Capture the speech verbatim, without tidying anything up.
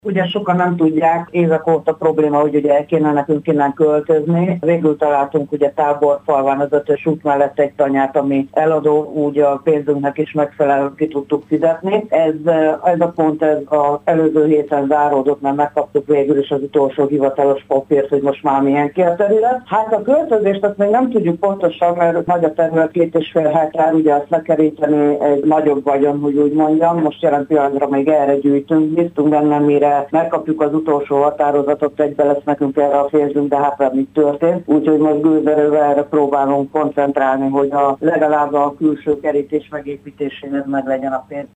Ugye sokan nem tudják, évek óta probléma, hogy ugye el kéne nekünk innen költözni. Végül találtunk ugye Táborfalván az ötös út mellett egy tanyát, ami eladó, úgy a pénzünknek is megfelelően ki tudtuk fizetni. Ez, ez a pont ez az előző héten záródott, mert megkaptuk végül is az utolsó hivatalos papírt, hogy most már milyen ki a terület. Hát a költözést azt még nem tudjuk pontosan, mert nagy a terület, két és fél hektár, ugye azt lekeríteni egy nagyobb vagyon, hogy úgy mondjam. Most jelen pillanatra még erre gyűjtünk, bíztunk benne, mire megkapjuk az utolsó határozatot, egybe lesz nekünk erre a pénzünk, de hát nem így történt. Úgyhogy most gőzerővel erre próbálunk koncentrálni, hogy a, legalább a külső kerítés megépítéséhez meg legyen a pénz.